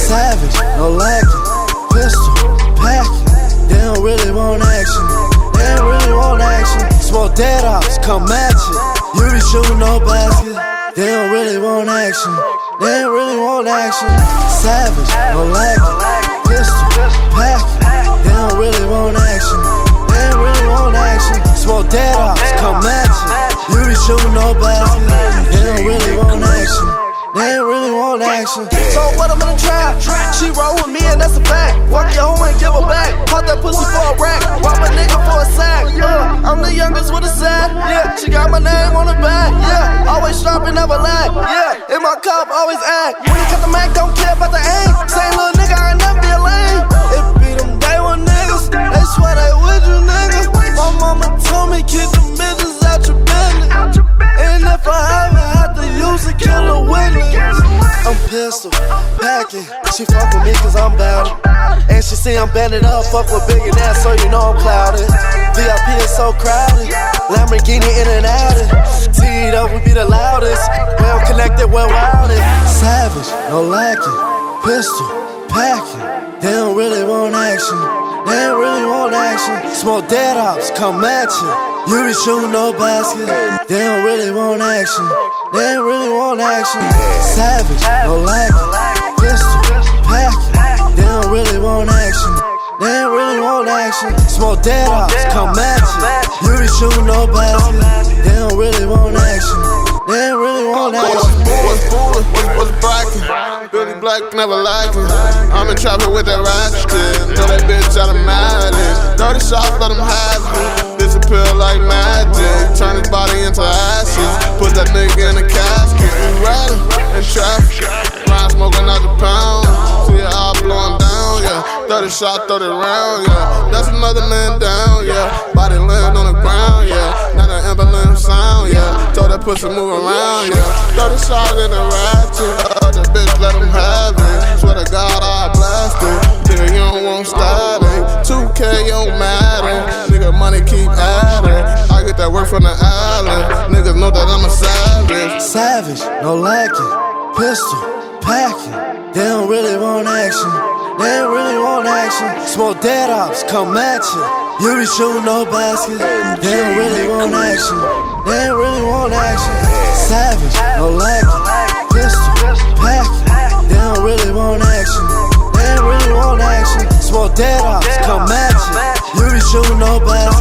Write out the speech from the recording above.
Savage, no lacking, pistol, packing. They don't really want action. They don't really want action. Smoke dead ops, come at you. You be shooting no basket. They don't really want action. They don't really want action. Savage, no lacking, pistol, packing. They don't really want action. They don't really want action. Smoke dead ops, come at you. You be shooting no basket. They don't really want action. They ain't really want action. So what I'm in the trap? She roll with me and that's a fact. Fuck your hoe and give her back. Pop that pussy for a rack. Rob a nigga for a sack. I'm the youngest with a sack. Yeah, she got my name on the back. Yeah, always sharp and never lack. Yeah, in my cup, always act. When you cut the Mac, don't care about the aim. Same little nigga, I never be a lame. It be them day one niggas. They swear they with you niggas. My mama told me keep the bitches out your business. And if I ever have to use a killer witness, I'm pistol, packing. She fuck with me cause I'm bout it. And she see I'm banded up, fuck with billionaire, so you know I'm clouded. VIP is so crowded, Lamborghini in and out it. Teed up, we be the loudest. Well connected, well wilded. Savage, no lacking, pistol, packing. They don't really want action. They don't really want action. Smoke dead ops, come at you. You be shooting no basket. They don't really want action. They don't really want action. Savage, no lacking, pistol, packing. They don't really want action. They don't really want action. Smoke dead ops, come at you. You be shooting no basket. They don't really want action. They don't really want action. What's fooling? What's brackin'? Billy Black never lacking. I'm in trapping with that ratchet. Throw that bitch out of madness. 30 shots, let him have it. Disappear like magic. Turn his body into ashes. Put that nigga in a casket. We riding in traffic. Ryan smoking out the pound. See it all blowing down, yeah. 30 shots, 30 round, yeah. That's another man down, yeah. Body land on the ground, yeah. Not an ambulance sound, yeah. Told that pussy move around, yeah. 30 shots in the ratchet. The bitch let him have it. Swear to God, I blast it. Nigga, you don't want static. 2K, you don't matter. Nigga, money keep adding. I get that work from the island. Niggas know that I'm a savage. Savage, no lacking, pistol, packing. They don't really want action. They don't really want action. Smoke dead ops, come at you. You be shooting no basket. They don't really want action. They don't really want action. Savage, no lacking, pistol, packing. They don't really want action. They don't really want action. Smoke dead ops, come at you. You be shooting no basket.